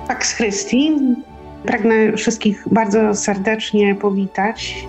Pax Christi. Pragnę wszystkich bardzo serdecznie powitać.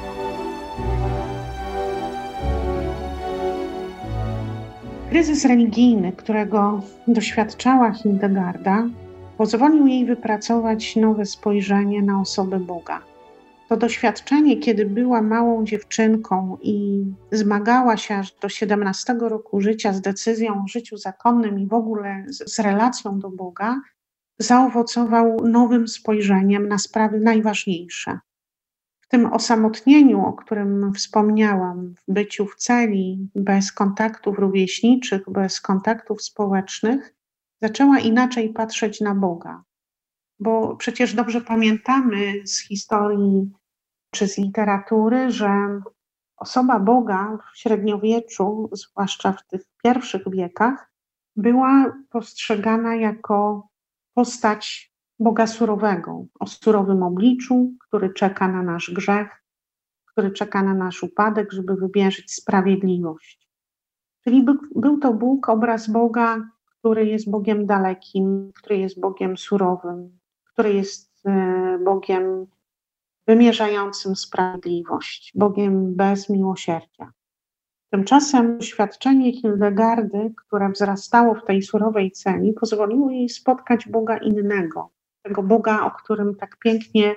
Kryzys religijny, którego doświadczała Hildegarda, pozwolił jej wypracować nowe spojrzenie na osobę Boga. To doświadczenie, kiedy była małą dziewczynką i zmagała się aż do 17 roku życia z decyzją o życiu zakonnym i w ogóle z relacją do Boga, zaowocował nowym spojrzeniem na sprawy najważniejsze. W tym osamotnieniu, o którym wspomniałam, w byciu w celi, bez kontaktów rówieśniczych, bez kontaktów społecznych, zaczęła inaczej patrzeć na Boga. Bo przecież dobrze pamiętamy z historii czy z literatury, że osoba Boga w średniowieczu, zwłaszcza w tych pierwszych wiekach, była postrzegana jako postać Boga surowego, o surowym obliczu, który czeka na nasz grzech, który czeka na nasz upadek, żeby wymierzyć sprawiedliwość. Czyli był to Bóg, obraz Boga, który jest Bogiem dalekim, który jest Bogiem surowym, który jest Bogiem wymierzającym sprawiedliwość, Bogiem bez miłosierdzia. Tymczasem doświadczenie Hildegardy, które wzrastało w tej surowej celi, pozwoliło jej spotkać Boga innego, tego Boga, o którym tak pięknie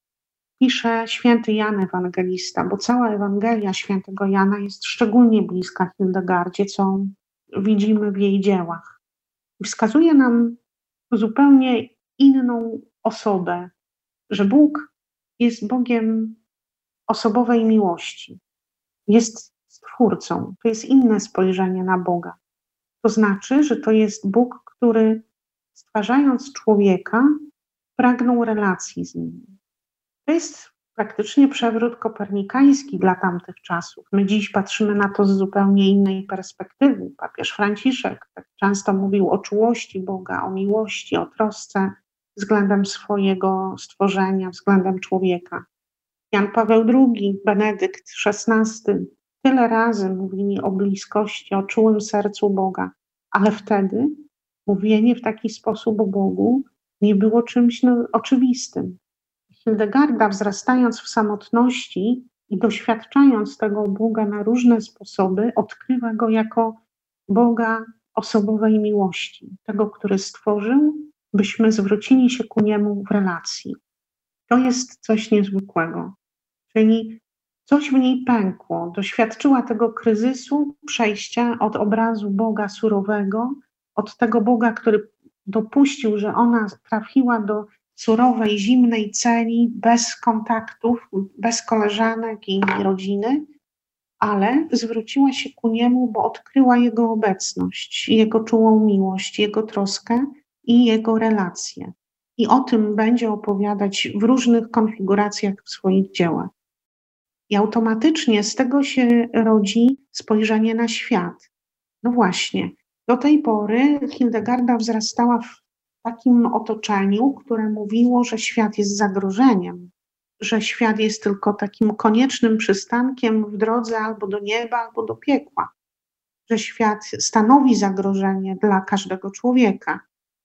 pisze święty Jan Ewangelista, bo cała Ewangelia świętego Jana jest szczególnie bliska Hildegardzie, co widzimy w jej dziełach. Wskazuje nam zupełnie inną osobę, że Bóg jest Bogiem osobowej miłości, jest Stwórcą. To jest inne spojrzenie na Boga. To znaczy, że to jest Bóg, który stwarzając człowieka, pragnął relacji z nim. To jest praktycznie przewrót kopernikański dla tamtych czasów. My dziś patrzymy na to z zupełnie innej perspektywy. Papież Franciszek tak często mówił o czułości Boga, o miłości, o trosce względem swojego stworzenia, względem człowieka. Jan Paweł II, Benedykt XVI tyle razy mówili o bliskości, o czułym sercu Boga, ale wtedy mówienie w taki sposób o Bogu nie było czymś oczywistym. Hildegarda, wzrastając w samotności i doświadczając tego Boga na różne sposoby, odkrywa Go jako Boga osobowej miłości, tego, który stworzył, byśmy zwrócili się ku Niemu w relacji. To jest coś niezwykłego. Czyli coś w niej pękło, doświadczyła tego kryzysu przejścia od obrazu Boga surowego, od tego Boga, który dopuścił, że ona trafiła do surowej, zimnej celi, bez kontaktów, bez koleżanek i rodziny, ale zwróciła się ku Niemu, bo odkryła Jego obecność, Jego czułą miłość, Jego troskę i Jego relacje. I o tym będzie opowiadać w różnych konfiguracjach w swoich dziełach. I automatycznie z tego się rodzi spojrzenie na świat. No właśnie, do tej pory Hildegarda wzrastała w takim otoczeniu, które mówiło, że świat jest zagrożeniem, że świat jest tylko takim koniecznym przystankiem w drodze albo do nieba, albo do piekła, że świat stanowi zagrożenie dla każdego człowieka.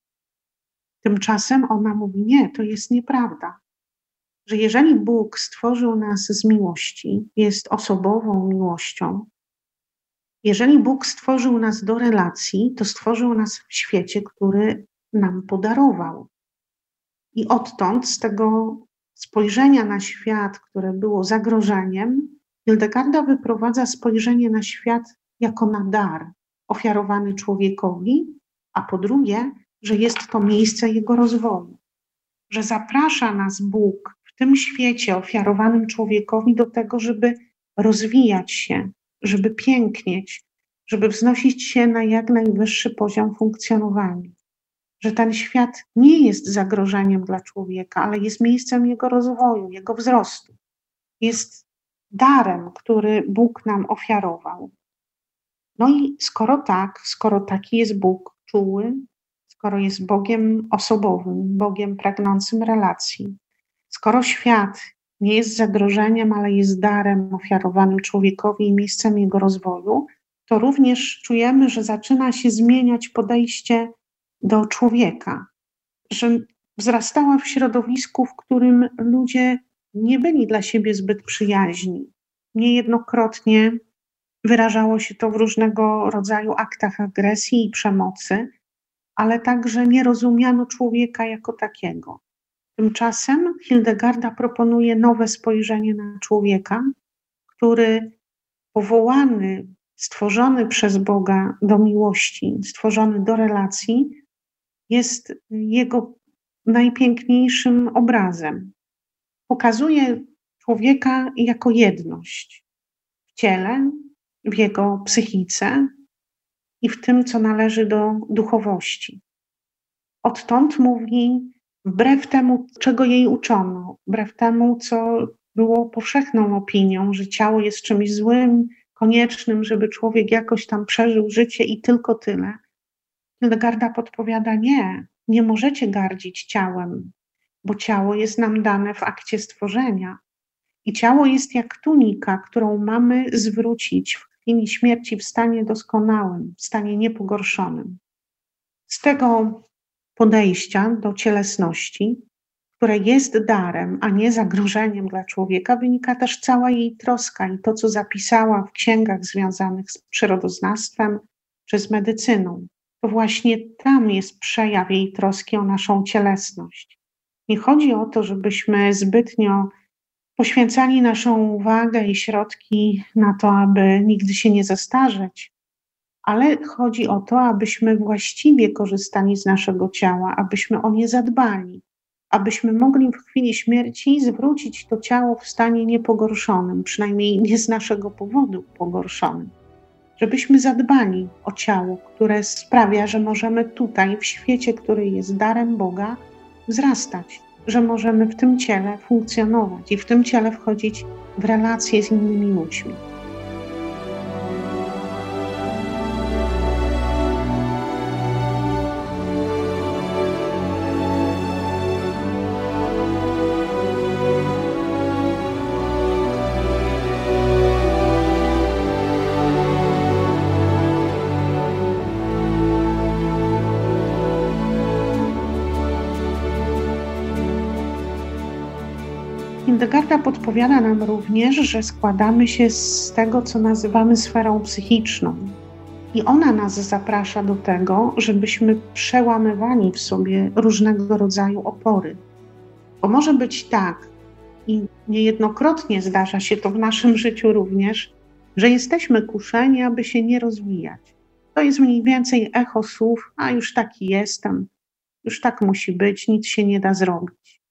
Tymczasem ona mówi, nie, to jest nieprawda. Że jeżeli Bóg stworzył nas z miłości, jest osobową miłością, jeżeli Bóg stworzył nas do relacji, to stworzył nas w świecie, który nam podarował. I odtąd z tego spojrzenia na świat, które było zagrożeniem, Hildegarda wyprowadza spojrzenie na świat jako na dar ofiarowany człowiekowi, a po drugie, że jest to miejsce jego rozwoju. Że zaprasza nas Bóg w tym świecie ofiarowanym człowiekowi do tego, żeby rozwijać się, żeby pięknieć, żeby wznosić się na jak najwyższy poziom funkcjonowania. Że ten świat nie jest zagrożeniem dla człowieka, ale jest miejscem jego rozwoju, jego wzrostu. Jest darem, który Bóg nam ofiarował. No i skoro taki jest Bóg czuły, skoro jest Bogiem osobowym, Bogiem pragnącym relacji, skoro świat nie jest zagrożeniem, ale jest darem ofiarowanym człowiekowi i miejscem jego rozwoju, to również czujemy, że zaczyna się zmieniać podejście do człowieka, że Wzrastała w środowisku, w którym ludzie nie byli dla siebie zbyt przyjaźni. Niejednokrotnie wyrażało się to w różnego rodzaju aktach agresji i przemocy, ale także nie rozumiano człowieka jako takiego. Tymczasem Hildegarda proponuje nowe spojrzenie na człowieka, który powołany, stworzony przez Boga do miłości, stworzony do relacji, jest jego najpiękniejszym obrazem. Pokazuje człowieka jako jedność w ciele, w jego psychice i w tym, co należy do duchowości. Odtąd mówi, wbrew temu, czego jej uczono, wbrew temu, co było powszechną opinią, że ciało jest czymś złym, koniecznym, żeby człowiek jakoś tam przeżył życie i tylko tyle. Hildegarda podpowiada, nie możecie gardzić ciałem, bo ciało jest nam dane w akcie stworzenia. I ciało jest jak tunika, którą mamy zwrócić w chwili śmierci w stanie doskonałym, w stanie niepogorszonym. Z tego podejścia do cielesności, które jest darem, a nie zagrożeniem dla człowieka, wynika też cała jej troska i to, co zapisała w księgach związanych z przyrodoznawstwem czy z medycyną. To właśnie tam jest przejaw jej troski o naszą cielesność. Nie chodzi o to, żebyśmy zbytnio poświęcali naszą uwagę i środki na to, aby nigdy się nie zestarzeć, ale chodzi o to, abyśmy właściwie korzystali z naszego ciała, abyśmy o nie zadbali, abyśmy mogli w chwili śmierci zwrócić to ciało w stanie niepogorszonym, przynajmniej nie z naszego powodu pogorszonym. Żebyśmy zadbali o ciało, które sprawia, że możemy tutaj, w świecie, który jest darem Boga, wzrastać, że możemy w tym ciele funkcjonować i w tym ciele wchodzić w relacje z innymi ludźmi. Hildegarda podpowiada nam również, że składamy się z tego, co nazywamy sferą psychiczną. I ona nas zaprasza do tego, żebyśmy przełamywali w sobie różnego rodzaju opory. Bo może być tak, i niejednokrotnie zdarza się to w naszym życiu również, że jesteśmy kuszeni, aby się nie rozwijać. To jest mniej więcej echo słów, a już taki jestem, już tak musi być, nic się nie da zrobić.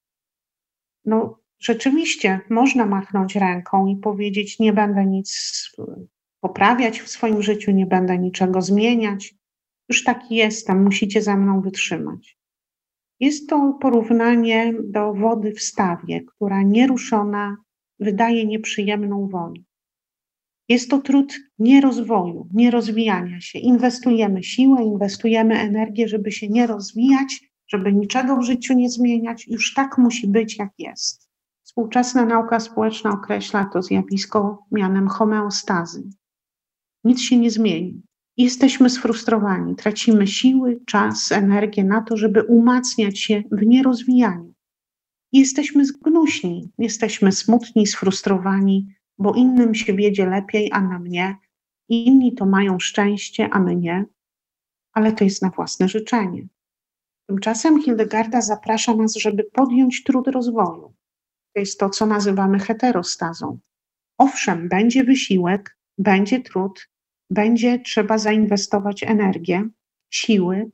No, rzeczywiście można machnąć ręką i powiedzieć, nie będę nic poprawiać w swoim życiu, nie będę niczego zmieniać. Już taki jestem, musicie ze mną wytrzymać. Jest to porównanie do wody w stawie, która nieruszona wydaje nieprzyjemną woń. Jest to trud nierozwoju, nierozwijania się. Inwestujemy siłę, inwestujemy energię, żeby się nie rozwijać, żeby niczego w życiu nie zmieniać. Już tak musi być, jak jest. Współczesna nauka społeczna określa to zjawisko mianem homeostazy. Nic się nie zmieni. Jesteśmy sfrustrowani, tracimy siły, czas, energię na to, żeby umacniać się w nierozwijaniu. Jesteśmy zgnuśni, jesteśmy smutni, sfrustrowani, bo innym się wiedzie lepiej, a nam nie. Inni to mają szczęście, a my nie. Ale to jest na własne życzenie. Tymczasem Hildegarda zaprasza nas, żeby podjąć trud rozwoju. To jest to, co nazywamy heterostazą. Owszem, będzie wysiłek, będzie trud, będzie trzeba zainwestować energię, siły,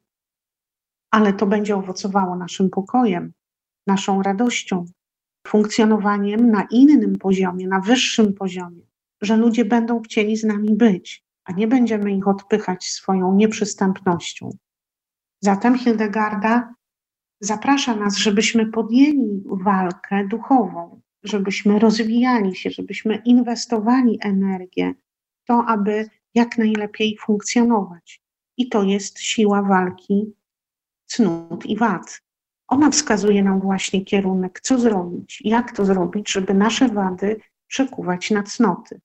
ale to będzie owocowało naszym pokojem, naszą radością, funkcjonowaniem na innym poziomie, na wyższym poziomie, że ludzie będą chcieli z nami być, a nie będziemy ich odpychać swoją nieprzystępnością. Zatem Hildegarda zaprasza nas, żebyśmy podjęli walkę duchową, żebyśmy rozwijali się, żebyśmy inwestowali energię w to, aby jak najlepiej funkcjonować. I to jest siła walki cnót i wad. Ona wskazuje nam właśnie kierunek, co zrobić, jak to zrobić, żeby nasze wady przekuwać na cnoty.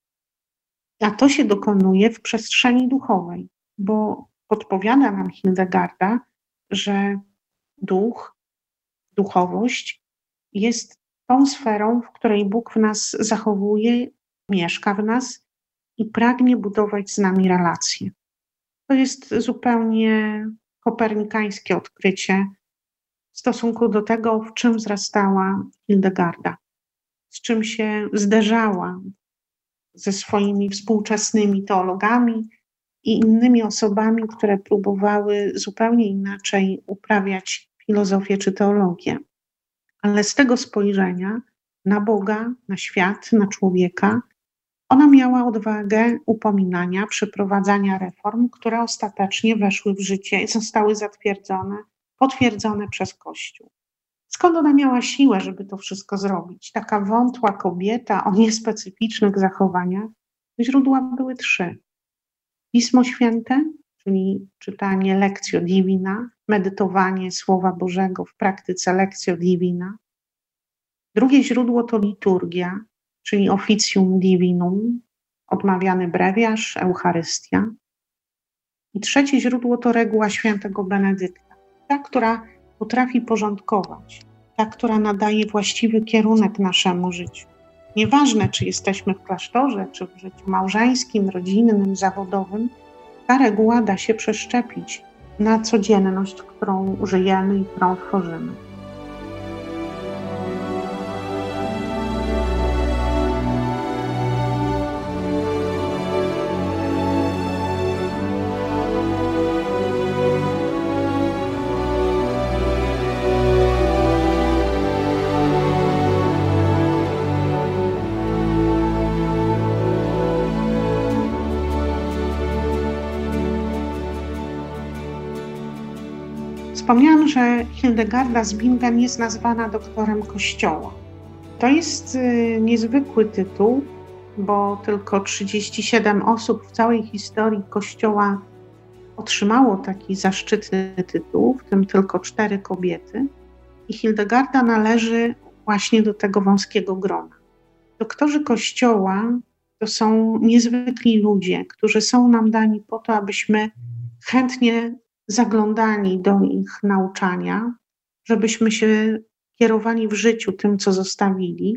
A to się dokonuje w przestrzeni duchowej, bo podpowiada nam Hildegarda, że duch duchowość jest tą sferą, w której Bóg w nas zachowuje, mieszka w nas i pragnie budować z nami relacje. To jest zupełnie kopernikańskie odkrycie w stosunku do tego, w czym wzrastała Hildegarda, z czym się zderzała ze swoimi współczesnymi teologami i innymi osobami, które próbowały zupełnie inaczej uprawiać filozofię czy teologię. Ale z tego spojrzenia na Boga, na świat, na człowieka, ona miała odwagę upominania, przeprowadzania reform, które ostatecznie weszły w życie i zostały zatwierdzone, potwierdzone przez Kościół. Skąd ona miała siłę, żeby to wszystko zrobić? Taka wątła kobieta o niespecyficznych zachowaniach. Źródła były 3. Pismo Święte, czyli czytanie Lectio Divina, medytowanie Słowa Bożego w praktyce Lectio Divina. Drugie źródło to liturgia, czyli Officium Divinum, odmawiany brewiarz, Eucharystia. I trzecie źródło to reguła świętego Benedykta, ta, która potrafi porządkować, ta, która nadaje właściwy kierunek naszemu życiu. Nieważne, czy jesteśmy w klasztorze, czy w życiu małżeńskim, rodzinnym, zawodowym, ta reguła da się przeszczepić na codzienność, którą żyjemy i którą tworzymy. Wspomniałam, że Hildegarda z Bingen jest nazwana doktorem Kościoła. To jest niezwykły tytuł, bo tylko 37 osób w całej historii Kościoła otrzymało taki zaszczytny tytuł, w tym tylko 4 kobiety. I Hildegarda należy właśnie do tego wąskiego grona. Doktorzy Kościoła to są niezwykli ludzie, którzy są nam dani po to, abyśmy chętnie zaglądali do ich nauczania, żebyśmy się kierowali w życiu tym, co zostawili,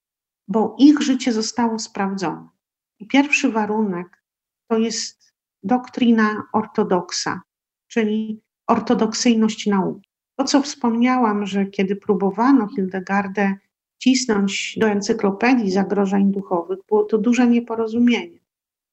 bo ich życie zostało sprawdzone. I pierwszy warunek to jest doktryna ortodoksa, czyli ortodoksyjność nauki. To, co wspomniałam, że kiedy próbowano Hildegardę wcisnąć do encyklopedii zagrożeń duchowych, było to duże nieporozumienie.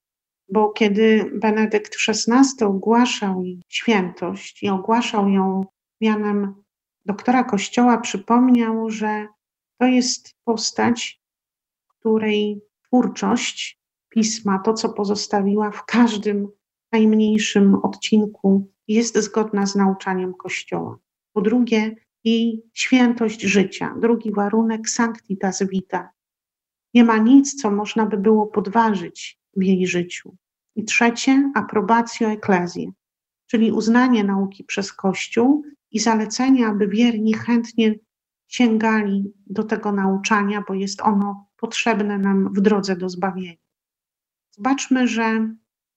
Bo kiedy Benedykt XVI ogłaszał jej świętość i ogłaszał ją mianem doktora Kościoła, przypomniał, że to jest postać, której twórczość pisma, to co pozostawiła w każdym najmniejszym odcinku, jest zgodna z nauczaniem Kościoła. Po drugie, jej świętość życia. Drugi warunek, sanctitas vita. Nie ma nic, co można by było podważyć w jej życiu. I trzecie, approbatio ecclesiae, czyli uznanie nauki przez Kościół i zalecenie, aby wierni chętnie sięgali do tego nauczania, bo jest ono potrzebne nam w drodze do zbawienia. Zobaczmy, że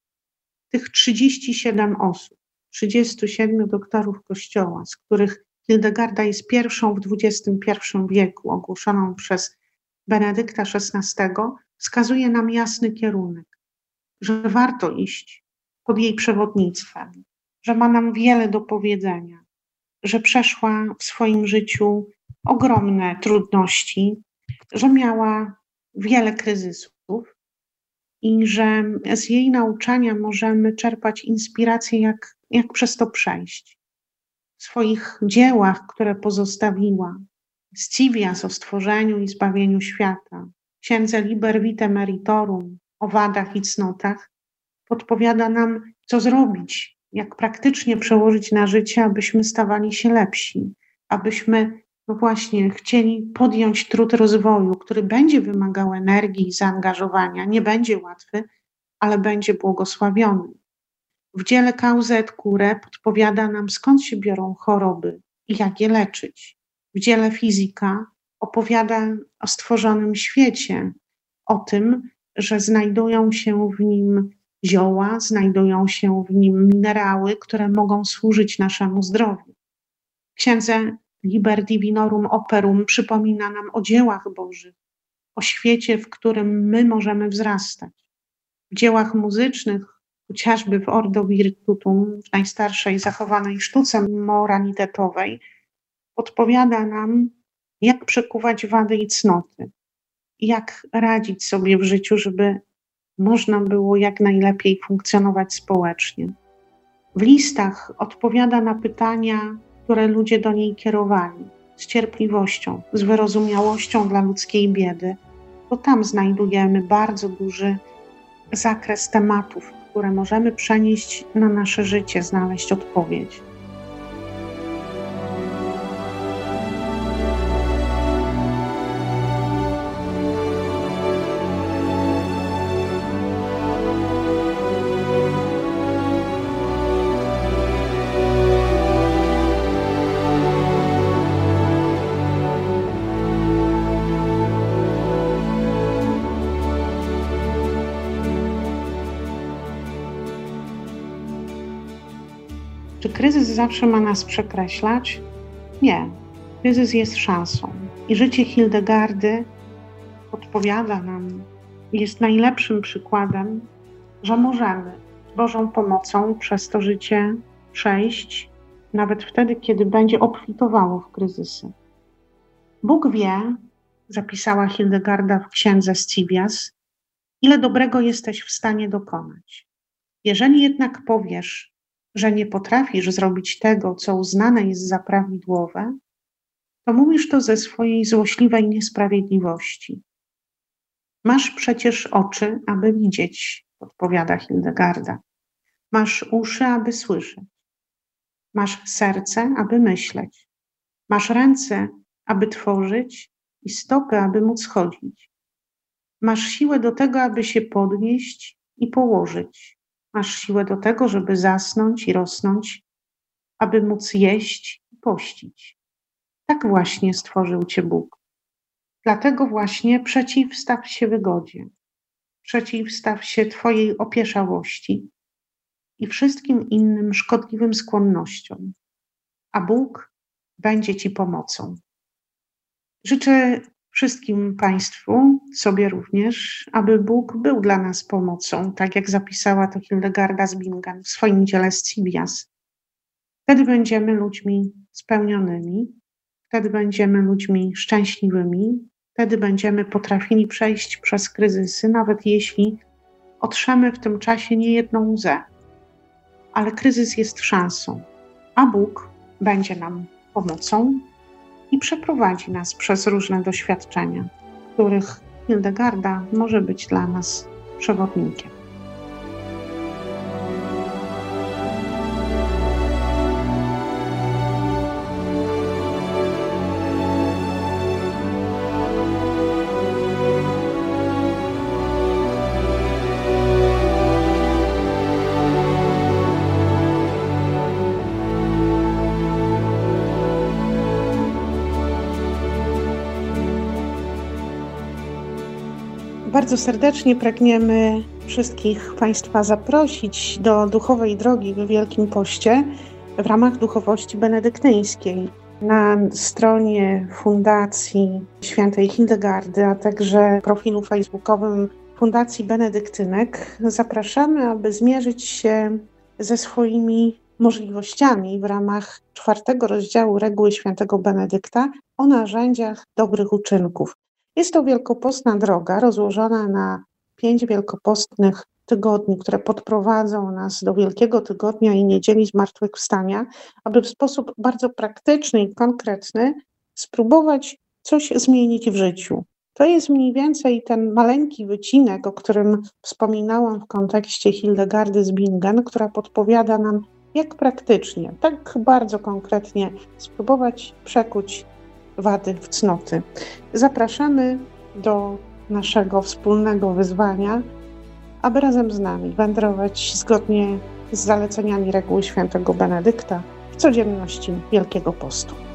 tych 37 osób, 37 doktorów Kościoła, z których Hildegarda jest pierwszą w XXI wieku, ogłoszoną przez Benedykta XVI, wskazuje nam jasny kierunek, że warto iść pod jej przewodnictwem, że ma nam wiele do powiedzenia, że przeszła w swoim życiu ogromne trudności, że miała wiele kryzysów i że z jej nauczania możemy czerpać inspirację, jak przez to przejść. W swoich dziełach, które pozostawiła, Scivias o stworzeniu i zbawieniu świata, księdze Liber Vitae Meritorum, o wadach i cnotach, podpowiada nam, co zrobić, jak praktycznie przełożyć na życie, abyśmy stawali się lepsi, abyśmy właśnie chcieli podjąć trud rozwoju, który będzie wymagał energii i zaangażowania, nie będzie łatwy, ale będzie błogosławiony. W dziele Causa et Curae podpowiada nam, skąd się biorą choroby i jak je leczyć. W dziele Fizyka opowiada o stworzonym świecie, o tym, że znajdują się w nim zioła, znajdują się w nim minerały, które mogą służyć naszemu zdrowiu. W księdze Liber Divinorum Operum przypomina nam o dziełach Bożych, o świecie, w którym my możemy wzrastać. W dziełach muzycznych, chociażby w Ordo Virtutum, w najstarszej zachowanej sztuce moralitetowej, podpowiada nam, jak przekuwać wady i cnoty, jak radzić sobie w życiu, żeby można było jak najlepiej funkcjonować społecznie. W listach odpowiada na pytania, które ludzie do niej kierowali, z cierpliwością, z wyrozumiałością dla ludzkiej biedy, bo tam znajdujemy bardzo duży zakres tematów, które możemy przenieść na nasze życie, znaleźć odpowiedź. Czy kryzys zawsze ma nas przekreślać? Nie. Kryzys jest szansą. I życie Hildegardy podpowiada nam, jest najlepszym przykładem, że możemy z Bożą pomocą przez to życie przejść, nawet wtedy, kiedy będzie obfitowało w kryzysy. Bóg wie, zapisała Hildegarda w księdze Scivias, ile dobrego jesteś w stanie dokonać. Jeżeli jednak powiesz, że nie potrafisz zrobić tego, co uznane jest za prawidłowe, to mówisz to ze swojej złośliwej niesprawiedliwości. Masz przecież oczy, aby widzieć, podpowiada Hildegarda. Masz uszy, aby słyszeć. Masz serce, aby myśleć. Masz ręce, aby tworzyć i stopy, aby móc chodzić. Masz siłę do tego, aby się podnieść i położyć. Masz siłę do tego, żeby zasnąć i rosnąć, aby móc jeść i pościć. Tak właśnie stworzył cię Bóg. Dlatego właśnie przeciwstaw się wygodzie, przeciwstaw się twojej opieszałości i wszystkim innym szkodliwym skłonnościom, a Bóg będzie ci pomocą. Życzę wszystkim Państwu, sobie również, aby Bóg był dla nas pomocą, tak jak zapisała to Hildegarda z Bingen w swoim dziele Scivias. Wtedy będziemy ludźmi spełnionymi, wtedy będziemy ludźmi szczęśliwymi, wtedy będziemy potrafili przejść przez kryzysy, nawet jeśli otrzemy w tym czasie niejedną łzę. Ale kryzys jest szansą, a Bóg będzie nam pomocą i przeprowadzi nas przez różne doświadczenia, w których Hildegarda może być dla nas przewodnikiem. Bardzo serdecznie pragniemy wszystkich Państwa zaprosić do duchowej drogi w Wielkim Poście w ramach duchowości benedyktyńskiej. Na stronie Fundacji Świętej Hildegardy, a także profilu facebookowym Fundacji Benedyktynek zapraszamy, aby zmierzyć się ze swoimi możliwościami w ramach 4 rozdziału Reguły Świętego Benedykta o narzędziach dobrych uczynków. Jest to wielkopostna droga rozłożona na 5 wielkopostnych tygodni, które podprowadzą nas do Wielkiego Tygodnia i Niedzieli Zmartwychwstania, aby w sposób bardzo praktyczny i konkretny spróbować coś zmienić w życiu. To jest mniej więcej ten maleńki wycinek, o którym wspominałam w kontekście Hildegardy z Bingen, która podpowiada nam, jak praktycznie, tak bardzo konkretnie spróbować przekuć wady w cnoty. Zapraszamy do naszego wspólnego wyzwania, aby razem z nami wędrować zgodnie z zaleceniami reguły świętego Benedykta w codzienności Wielkiego Postu.